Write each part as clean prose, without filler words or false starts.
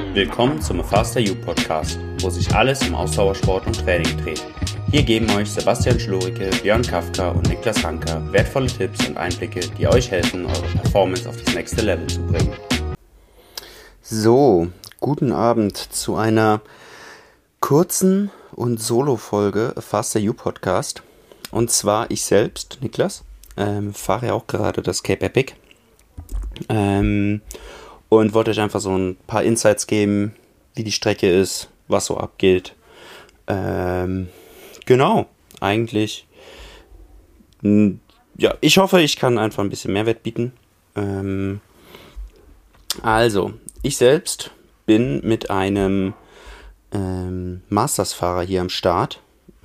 Willkommen zum Faster You Podcast, wo sich alles um Ausdauersport und Training dreht. Hier geben euch Sebastian Schluricke, Björn Kafka und Niklas Ranker wertvolle Tipps und Einblicke, die euch helfen, eure Performance auf das nächste Level zu bringen. So, guten Abend zu einer kurzen und Solo-Folge Faster You Podcast. Und zwar ich selbst, Niklas, fahre ja auch gerade das Cape Epic. Und wollte euch einfach so ein paar Insights geben, wie die Strecke ist, was so abgeht. Genau, eigentlich. Ja, ich hoffe, ich kann einfach ein bisschen Mehrwert bieten. Also, ich selbst bin mit einem Masters-Fahrer hier am Start.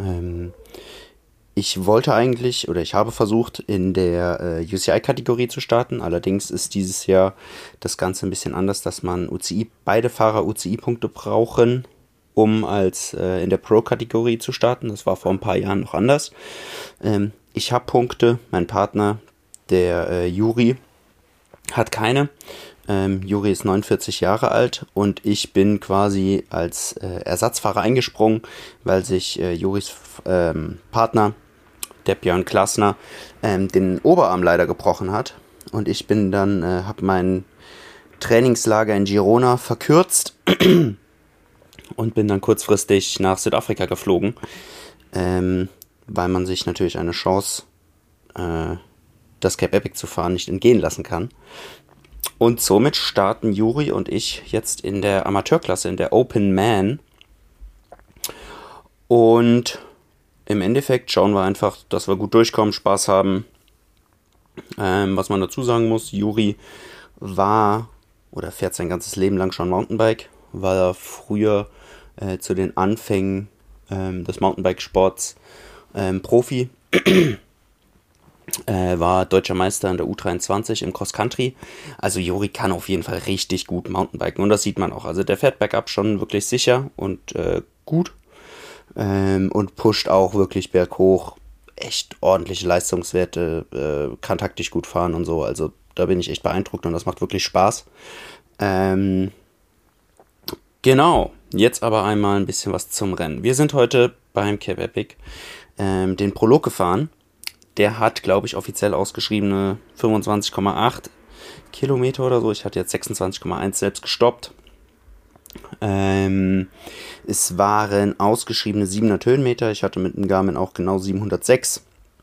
Ich wollte eigentlich, oder ich habe versucht, in der UCI-Kategorie zu starten. Allerdings ist dieses Jahr das Ganze ein bisschen anders, dass man beide Fahrer UCI-Punkte brauchen, um als in der Pro-Kategorie zu starten. Das war vor ein paar Jahren noch anders. Ich habe Punkte, mein Partner, der Juri, hat keine. Juri ist 49 Jahre alt und ich bin quasi als Ersatzfahrer eingesprungen, weil sich Juris Partner, der Björn Klassner, den Oberarm leider gebrochen hat. Und ich bin dann, habe mein Trainingslager in Girona verkürzt und bin dann kurzfristig nach Südafrika geflogen, weil man sich natürlich eine Chance, das Cape Epic zu fahren, nicht entgehen lassen kann. Und somit starten Juri und ich jetzt in der Amateurklasse, in der Open Man. Und im Endeffekt schauen wir einfach, dass wir gut durchkommen, Spaß haben. Was man dazu sagen muss, Juri fährt sein ganzes Leben lang schon Mountainbike, war er früher zu den Anfängen des Mountainbike-Sports Profi. War deutscher Meister in der U23 im Cross-Country. Also Juri kann auf jeden Fall richtig gut Mountainbiken und das sieht man auch. Also der fährt bergab schon wirklich sicher und gut und pusht auch wirklich berghoch. Echt ordentliche Leistungswerte, kann taktisch gut fahren und so. Also da bin ich echt beeindruckt und das macht wirklich Spaß. Genau, jetzt aber einmal ein bisschen was zum Rennen. Wir sind heute beim Cape Epic den Prolog gefahren. Der hat, glaube ich, offiziell ausgeschriebene 25,8 Kilometer oder so. Ich hatte jetzt 26,1 selbst gestoppt. Es waren ausgeschriebene 700 Höhenmeter. Ich hatte mit dem Garmin auch genau 706.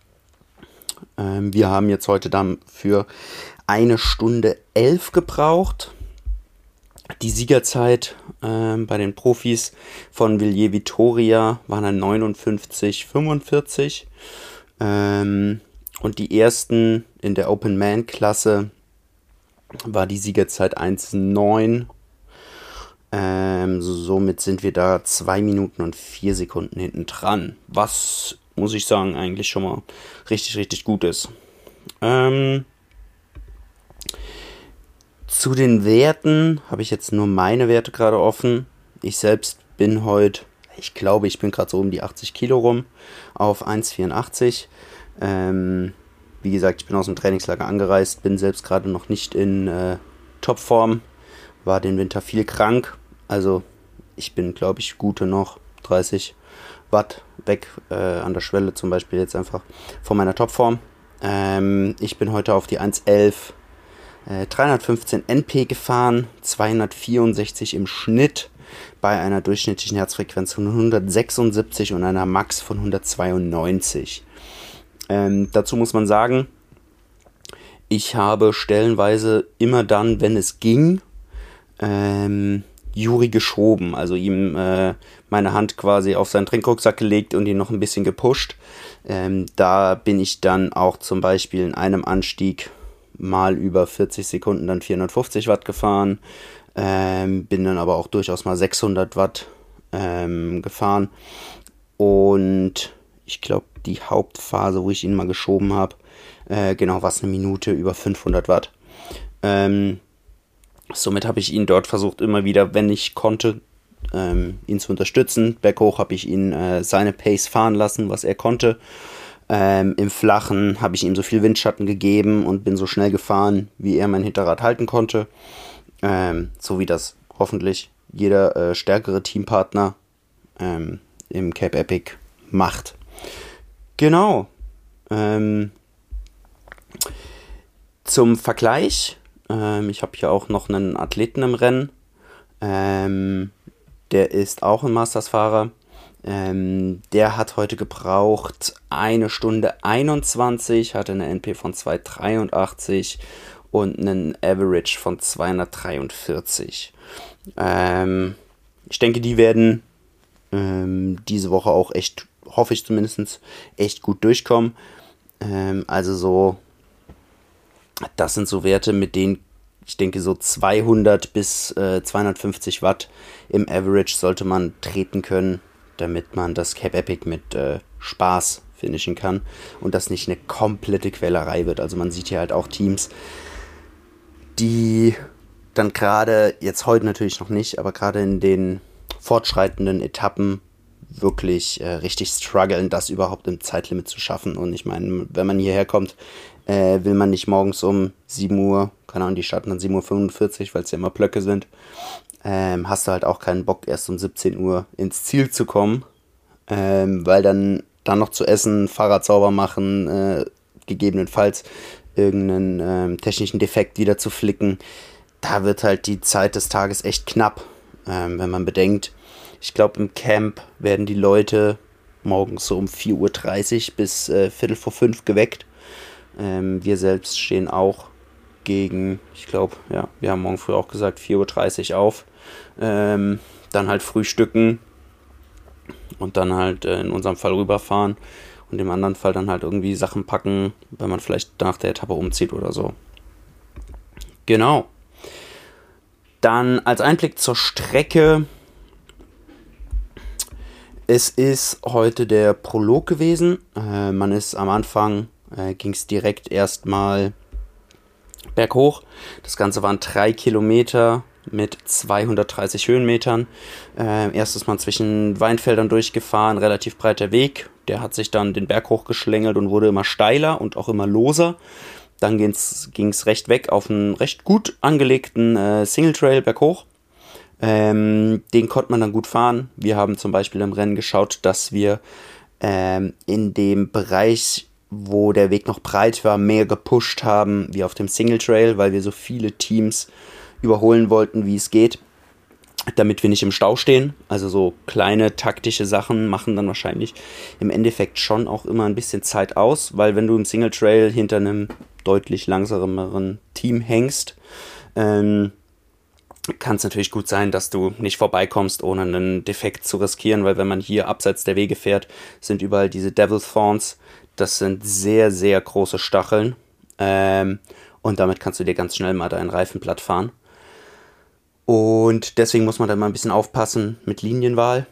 Wir haben jetzt heute dafür 1 Stunde 11 gebraucht. Die Siegerzeit bei den Profis von Villiers Vittoria waren dann 59,45. Und die ersten in der Open Man Klasse war die Siegerzeit 1,9. Somit sind wir da 2 Minuten und 4 Sekunden hinten dran. Was, muss ich sagen, eigentlich schon mal richtig, richtig gut ist. Zu den Werten habe ich jetzt nur meine Werte gerade offen. Ich selbst bin heute, ich glaube, ich bin gerade so um die 80 Kilo rum auf 1,84. Wie gesagt, ich bin aus dem Trainingslager angereist, bin selbst gerade noch nicht in Topform, war den Winter viel krank. Also ich bin, glaube ich, gute noch 30 Watt weg an der Schwelle zum Beispiel jetzt einfach von meiner Topform. Ich bin heute auf die 1,11 315 NP gefahren, 264 im Schnitt bei einer durchschnittlichen Herzfrequenz von 176 und einer Max von 192. Dazu muss man sagen, ich habe stellenweise immer dann, wenn es ging, Juri geschoben, also ihm meine Hand quasi auf seinen Trinkrucksack gelegt und ihn noch ein bisschen gepusht. Da bin ich dann auch zum Beispiel in einem Anstieg mal über 40 Sekunden dann 450 Watt gefahren, bin dann aber auch durchaus mal 600 Watt gefahren und ich glaube die Hauptphase, wo ich ihn mal geschoben habe, genau war es 1 Minute über 500 Watt. Somit habe ich ihn dort versucht, immer wieder, wenn ich konnte, ihn zu unterstützen. Berghoch habe ich ihn seine Pace fahren lassen, was er konnte. Im Flachen habe ich ihm so viel Windschatten gegeben und bin so schnell gefahren, wie er mein Hinterrad halten konnte. So wie das hoffentlich jeder stärkere Teampartner im Cape Epic macht. Genau. Zum Vergleich, ich habe hier auch noch einen Athleten im Rennen, der ist auch ein Masters-Fahrer. Der hat heute gebraucht 1 Stunde 21, hatte eine NP von 2,83 und einen Average von 243. Ich denke, die werden diese Woche auch echt, hoffe ich zumindest, echt gut durchkommen. Also so, das sind so Werte, mit denen ich denke, so 200 bis 250 Watt im Average sollte man treten können, damit man das Cape Epic mit Spaß finishen kann und das nicht eine komplette Quälerei wird. Also man sieht hier halt auch Teams, die dann gerade, jetzt heute natürlich noch nicht, aber gerade in den fortschreitenden Etappen wirklich richtig strugglen, das überhaupt im Zeitlimit zu schaffen. Und ich meine, wenn man hierher kommt, will man nicht morgens um 7 Uhr, keine Ahnung, die starten dann 7:45 Uhr, weil es ja immer Blöcke sind, hast du halt auch keinen Bock, erst um 17 Uhr ins Ziel zu kommen, weil dann noch zu essen, Fahrrad sauber machen, gegebenenfalls irgendeinen technischen Defekt wieder zu flicken, da wird halt die Zeit des Tages echt knapp, wenn man bedenkt, ich glaube im Camp werden die Leute morgens so um 4:30 Uhr bis 4:45 geweckt. Wir selbst stehen auch gegen, ich glaube, ja, wir haben morgen früh auch gesagt, 4:30 Uhr auf. Dann halt frühstücken und dann halt in unserem Fall rüberfahren und im anderen Fall dann halt irgendwie Sachen packen, wenn man vielleicht nach der Etappe umzieht oder so. Genau. Dann als Einblick zur Strecke. Es ist heute der Prolog gewesen. Man ist am Anfang, ging es direkt erstmal berghoch. Das Ganze waren 3 Kilometer mit 230 Höhenmetern. Erstes Mal zwischen Weinfeldern durchgefahren, relativ breiter Weg. Der hat sich dann den Berg hochgeschlängelt und wurde immer steiler und auch immer loser. Dann ging es recht weg auf einen recht gut angelegten Single Trail berghoch. Den konnte man dann gut fahren. Wir haben zum Beispiel im Rennen geschaut, dass wir in dem Bereich, wo der Weg noch breit war, mehr gepusht haben wie auf dem Single Trail, weil wir so viele Teams überholen wollten, wie es geht, damit wir nicht im Stau stehen. Also so kleine taktische Sachen machen dann wahrscheinlich im Endeffekt schon auch immer ein bisschen Zeit aus, weil wenn du im Single Trail hinter einem deutlich langsameren Team hängst, kann es natürlich gut sein, dass du nicht vorbeikommst, ohne einen Defekt zu riskieren, weil wenn man hier abseits der Wege fährt, sind überall diese Devil's Thorns. Das sind sehr, sehr große Stacheln und damit kannst du dir ganz schnell mal deinen Reifen platt fahren. Und deswegen muss man da mal ein bisschen aufpassen mit Linienwahl.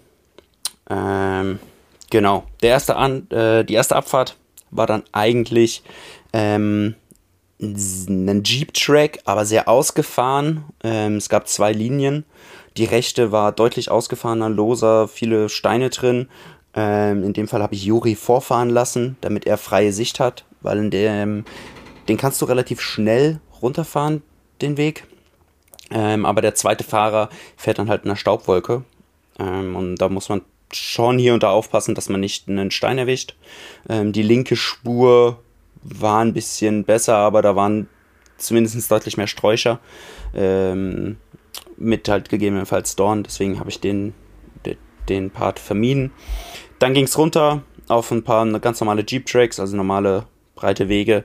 Genau, die erste Abfahrt war dann eigentlich ein Jeep-Track, aber sehr ausgefahren. Es gab 2 Linien. Die rechte war deutlich ausgefahrener, loser, viele Steine drin. In dem Fall habe ich Juri vorfahren lassen, damit er freie Sicht hat, weil den kannst du relativ schnell runterfahren, den Weg. Aber der zweite Fahrer fährt dann halt in einer Staubwolke. Und da muss man schon hier und da aufpassen, dass man nicht einen Stein erwischt. Die linke Spur war ein bisschen besser, aber da waren zumindest deutlich mehr Sträucher. Mit halt gegebenenfalls Dorn. Deswegen habe ich den Part vermieden. Dann ging es runter auf ein paar ganz normale Jeep-Tracks, also normale breite Wege.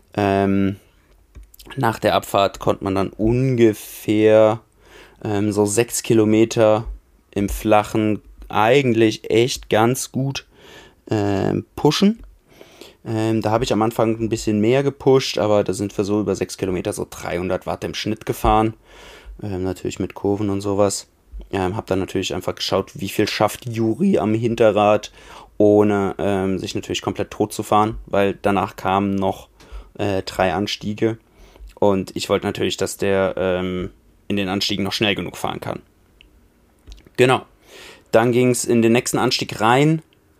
Nach der Abfahrt konnte man dann ungefähr so 6 Kilometer im Flachen eigentlich echt ganz gut pushen. Da habe ich am Anfang ein bisschen mehr gepusht, aber da sind wir so über 6 Kilometer so 300 Watt im Schnitt gefahren. Natürlich mit Kurven und sowas. Habe dann natürlich einfach geschaut, wie viel schafft Juri am Hinterrad, ohne sich natürlich komplett tot zu fahren, weil danach kamen noch 3 Anstiege. Und ich wollte natürlich, dass der in den Anstiegen noch schnell genug fahren kann. Genau. Dann ging es in den nächsten Anstieg rein.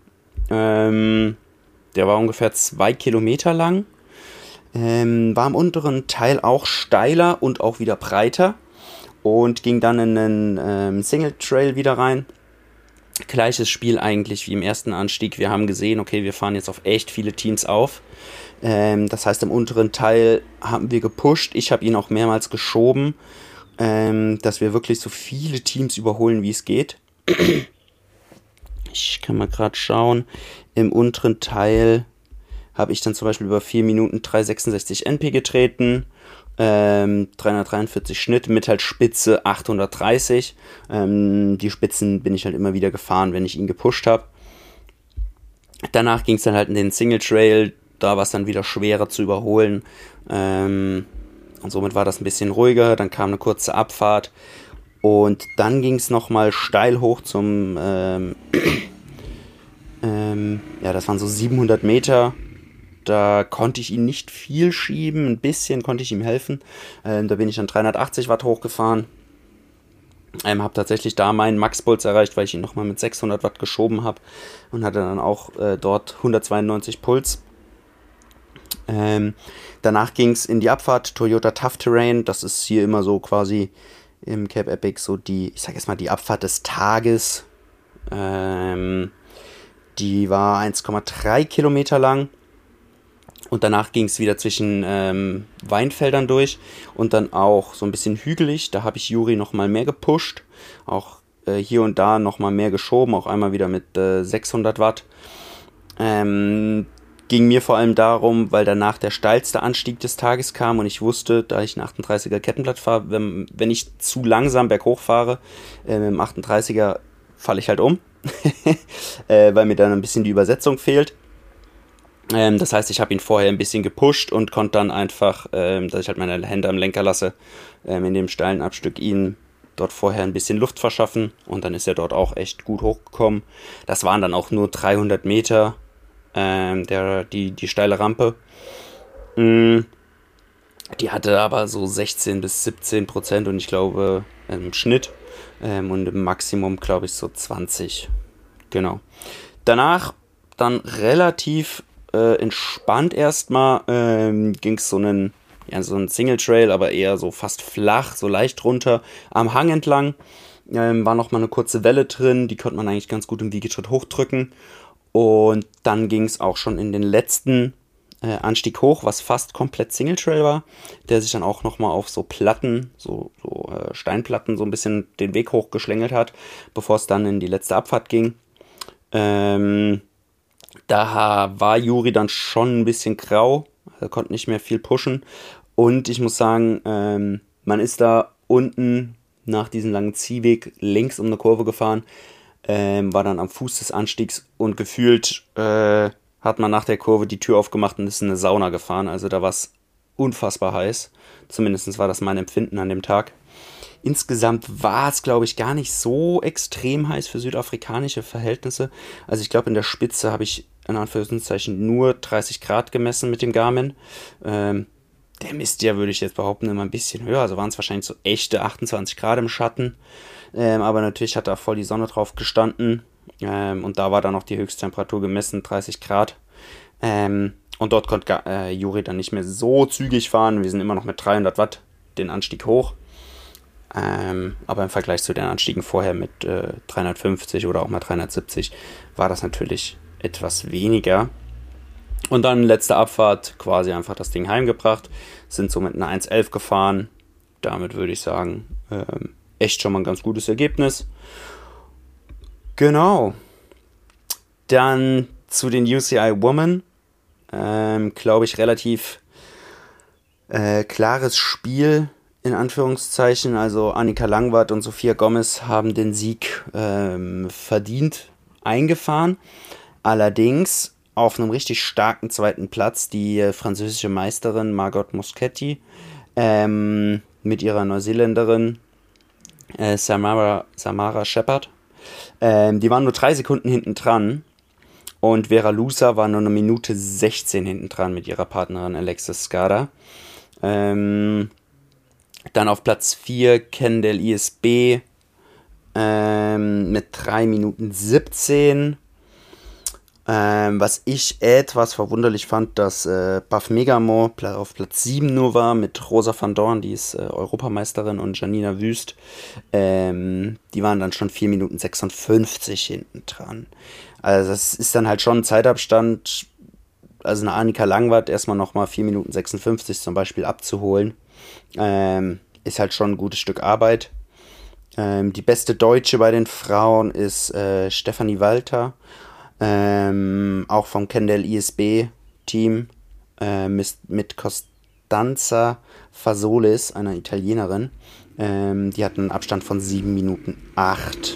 Der war ungefähr 2 Kilometer lang. War im unteren Teil auch steiler und auch wieder breiter. und ging dann in einen Single Trail wieder rein. Gleiches Spiel eigentlich wie im ersten Anstieg. Wir haben gesehen, okay, wir fahren jetzt auf echt viele Teams auf. Das heißt, im unteren Teil haben wir gepusht. Ich habe ihn auch mehrmals geschoben, dass wir wirklich so viele Teams überholen, wie es geht. Ich kann mal gerade schauen. Im unteren Teil habe ich dann zum Beispiel über 4 Minuten 366 NP getreten. 343 Schnitt mit halt Spitze 830. Die Spitzen bin ich halt immer wieder gefahren, wenn ich ihn gepusht habe. Danach ging es dann halt in den Single Trail, da war es dann wieder schwerer zu überholen. Und somit war das ein bisschen ruhiger. Dann kam eine kurze Abfahrt und dann ging es nochmal steil hoch zum, das waren so 700 Meter. Da konnte ich ihn nicht viel schieben, ein bisschen konnte ich ihm helfen. Da bin ich dann 380 Watt hochgefahren. Habe tatsächlich da meinen Maxpuls erreicht, weil ich ihn nochmal mit 600 Watt geschoben habe. Und hatte dann auch dort 192 Puls. Danach ging es in die Abfahrt, Toyota Tough Terrain. Das ist hier immer so quasi im Cape Epic so die, ich sag jetzt mal, die Abfahrt des Tages. Die war 1,3 Kilometer lang. Und danach ging es wieder zwischen Weinfeldern durch und dann auch so ein bisschen hügelig. Da habe ich Juri nochmal mehr gepusht. Auch hier und da nochmal mehr geschoben. Auch einmal wieder mit 600 Watt. Ging mir vor allem darum, weil danach der steilste Anstieg des Tages kam. Und ich wusste, da ich ein 38er Kettenblatt fahre, wenn ich zu langsam berghoch fahre, mit dem 38er falle ich halt um. Weil mir dann ein bisschen die Übersetzung fehlt. Das heißt, ich habe ihn vorher ein bisschen gepusht und konnte dann einfach, dass ich halt meine Hände am Lenker lasse, in dem steilen Abstück ihn dort vorher ein bisschen Luft verschaffen. Und dann ist er dort auch echt gut hochgekommen. Das waren dann auch nur 300 Meter, die steile Rampe. Die hatte aber so 16 bis 17% und ich glaube im Schnitt und im Maximum glaube ich so 20. Genau. Danach dann relativ entspannt erstmal, ging es so einen Single Trail, aber eher so fast flach, so leicht runter am Hang entlang. War nochmal eine kurze Welle drin, die konnte man eigentlich ganz gut im Wiegetritt hochdrücken. Und dann ging es auch schon in den letzten Anstieg hoch, was fast komplett Single Trail war, der sich dann auch nochmal auf so Platten, so Steinplatten so ein bisschen den Weg hochgeschlängelt hat, bevor es dann in die letzte Abfahrt ging. Da war Juri dann schon ein bisschen grau, er konnte nicht mehr viel pushen und ich muss sagen, man ist da unten nach diesem langen Ziehweg links um eine Kurve gefahren, war dann am Fuß des Anstiegs und gefühlt hat man nach der Kurve die Tür aufgemacht und ist in eine Sauna gefahren, also da war es unfassbar heiß, zumindest war das mein Empfinden an dem Tag. Insgesamt war es, glaube ich, gar nicht so extrem heiß für südafrikanische Verhältnisse. Also ich glaube, in der Spitze habe ich in Anführungszeichen nur 30 Grad gemessen mit dem Garmin. Der misst ja, würde ich jetzt behaupten, immer ein bisschen höher. Also waren es wahrscheinlich so echte 28 Grad im Schatten. Aber natürlich hat da voll die Sonne drauf gestanden. Und da war dann noch die Höchsttemperatur gemessen, 30 Grad. Und dort konnte Juri dann nicht mehr so zügig fahren. Wir sind immer noch mit 300 Watt den Anstieg hoch. Aber im Vergleich zu den Anstiegen vorher mit 350 oder auch mal 370 war das natürlich etwas weniger. Und dann letzte Abfahrt, quasi einfach das Ding heimgebracht, sind so mit einer 1,11 gefahren. Damit würde ich sagen, echt schon mal ein ganz gutes Ergebnis. Genau. Dann zu den UCI Women. Glaube ich, relativ klares Spiel. In Anführungszeichen, also Annika Langwart und Sophia Gomez haben den Sieg verdient eingefahren. Allerdings auf einem richtig starken zweiten Platz die französische Meisterin Margot Moschetti mit ihrer Neuseeländerin Samara Shepherd. Die waren nur 3 Sekunden hinten dran und Vera Lusa war nur 1 Minute 16 hinten dran mit ihrer Partnerin Alexis Skada. Dann auf Platz 4 Kendall ISB mit 3 Minuten 17. Was ich etwas verwunderlich fand, dass Baf Megamo auf Platz 7 nur war mit Rosa van Dorn, die ist Europameisterin, und Janina Wüst. Die waren dann schon 4 Minuten 56 hinten dran. Also das ist dann halt schon ein Zeitabstand. Also eine Annika Langwart erstmal nochmal 4 Minuten 56 zum Beispiel abzuholen, ist halt schon ein gutes Stück Arbeit. Die beste Deutsche bei den Frauen ist Stefanie Walter. Auch vom Kendall ISB-Team mit Costanza Fasolis, einer Italienerin. Die hat einen Abstand von 7 Minuten 8.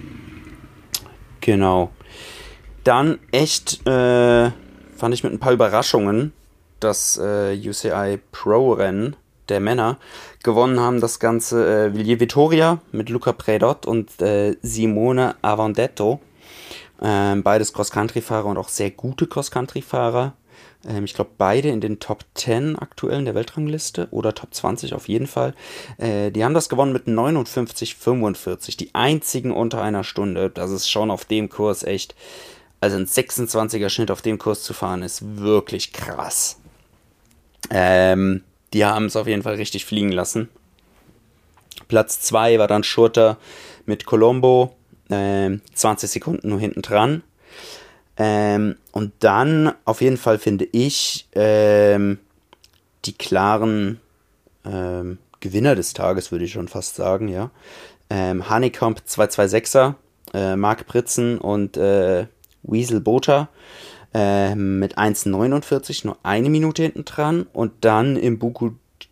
Genau. Dann echt, fand ich mit ein paar Überraschungen, das UCI Pro-Rennen der Männer gewonnen haben. Das Ganze Villiers Vittoria mit Luca Predot und Simone Avandetto. Beides Cross-Country-Fahrer und auch sehr gute Cross-Country-Fahrer. Ich glaube, beide in den Top 10 aktuell in der Weltrangliste oder Top 20 auf jeden Fall. Die haben das gewonnen mit 59,45. Die einzigen unter einer Stunde. Das ist schon auf dem Kurs echt. Also ein 26er Schnitt auf dem Kurs zu fahren ist wirklich krass. Die haben es auf jeden Fall richtig fliegen lassen. Platz 2 war dann Schurter mit Colombo. 20 Sekunden nur hinten dran. Und dann auf jeden Fall finde ich die klaren Gewinner des Tages, würde ich schon fast sagen, ja. Hanekamp 226er, Marc Pritzen und Weasel Botha mit 1,49, nur eine Minute hinten dran. Und dann im Buku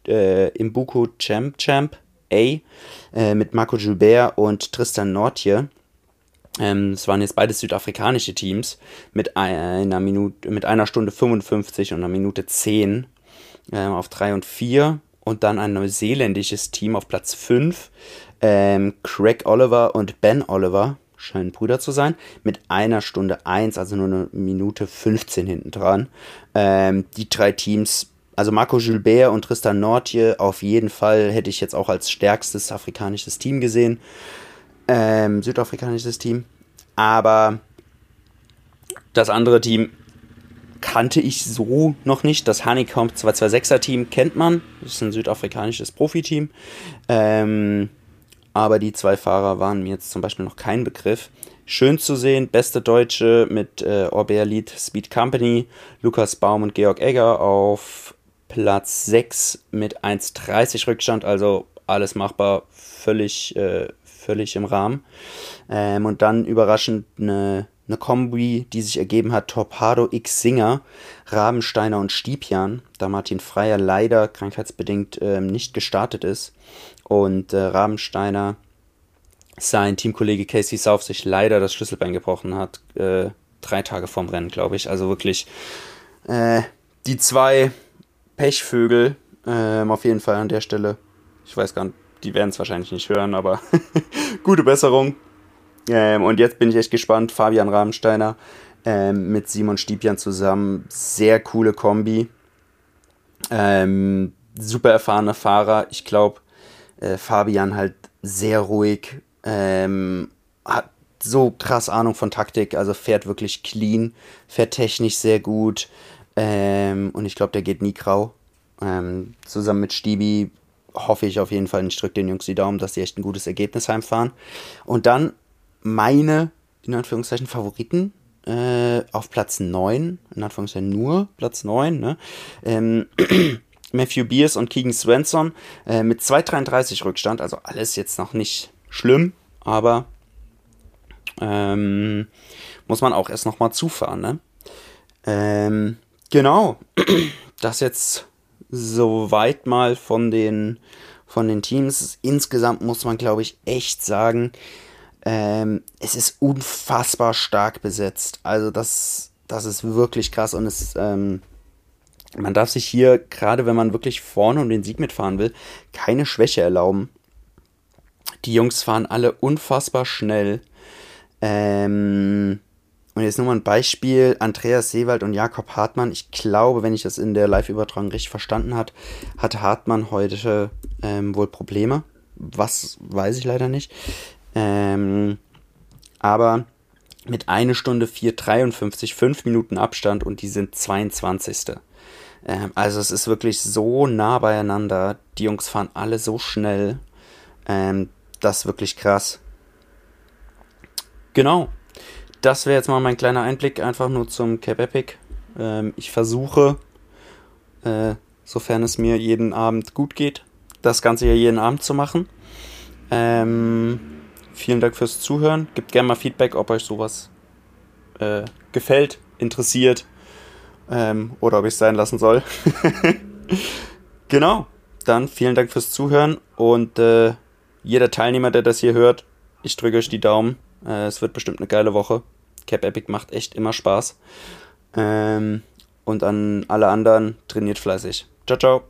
Champ A mit Marco Gilbert und Tristan Nortje. Es waren jetzt beides südafrikanische Teams mit einer Stunde 55 und einer Minute 10 auf 3 und 4. Und dann ein neuseeländisches Team auf Platz 5. Craig Oliver und Ben Oliver, scheinen Brüder zu sein, mit einer Stunde 1, also nur eine Minute 15 hinten dran. Die drei Teams, also Marco Gilbert und Tristan Nortje, auf jeden Fall hätte ich jetzt auch als stärkstes afrikanisches Team gesehen. Südafrikanisches Team. Aber das andere Team kannte ich so noch nicht. Das Hanekamp 226er Team kennt man. Das ist ein südafrikanisches Profiteam. Aber die zwei Fahrer waren mir jetzt zum Beispiel noch kein Begriff. Schön zu sehen, beste Deutsche mit Orbea Lead Speed Company, Lukas Baum und Georg Egger auf Platz 6 mit 1,30 Rückstand. Also alles machbar, völlig im Rahmen. Und dann überraschend eine Kombi, die sich ergeben hat: Torpedo X Singer, Rabensteiner und Stiepian, da Martin Freier leider krankheitsbedingt nicht gestartet ist. Und Rabensteiner, sein Teamkollege Casey South, sich leider das Schlüsselbein gebrochen hat, 3 Tage vorm Rennen, glaube ich. Also wirklich die zwei Pechvögel auf jeden Fall an der Stelle. Ich weiß gar nicht, die werden es wahrscheinlich nicht hören, aber gute Besserung. Und jetzt bin ich echt gespannt. Fabian Rabensteiner mit Simon Stiepian zusammen. Sehr coole Kombi. Super erfahrener Fahrer. Ich glaube, Fabian halt sehr ruhig. Hat so krass Ahnung von Taktik. Also fährt wirklich clean. Fährt technisch sehr gut. Und ich glaube, der geht nie grau. Zusammen mit Stiebi hoffe ich auf jeden Fall, ich drücke den Jungs die Daumen, dass die echt ein gutes Ergebnis heimfahren. Und dann meine, in Anführungszeichen, Favoriten auf Platz 9, in Anführungszeichen nur Platz 9, ne? Matthew Beers und Keegan Swenson mit 2,33 Rückstand, also alles jetzt noch nicht schlimm, aber muss man auch erst nochmal zufahren, ne? Genau, das jetzt soweit mal von den Teams. Insgesamt muss man, glaube ich, echt sagen, es ist unfassbar stark besetzt. Also das ist wirklich krass und es ist, man darf sich hier, gerade wenn man wirklich vorne um den Sieg mitfahren will, keine Schwäche erlauben. Die Jungs fahren alle unfassbar schnell. Und jetzt nur mal ein Beispiel: Andreas Seewald und Jakob Hartmann. Ich glaube, wenn ich das in der Live-Übertragung richtig verstanden habe, hat Hartmann heute wohl Probleme. Was, weiß ich leider nicht. Aber mit 1 Stunde 4,53, 5 Minuten Abstand und die sind 22. Also es ist wirklich so nah beieinander. Die Jungs fahren alle so schnell. Das ist wirklich krass. Genau. Das wäre jetzt mal mein kleiner Einblick einfach nur zum Cape Epic. Ich versuche, sofern es mir jeden Abend gut geht, das Ganze ja jeden Abend zu machen. Vielen Dank fürs Zuhören. Gebt gerne mal Feedback, ob euch sowas gefällt, interessiert oder ob ich es sein lassen soll. Genau. Dann vielen Dank fürs Zuhören und jeder Teilnehmer, der das hier hört, ich drücke euch die Daumen. Es wird bestimmt eine geile Woche. Cape Epic macht echt immer Spaß. Und an alle anderen, trainiert fleißig. Ciao, ciao.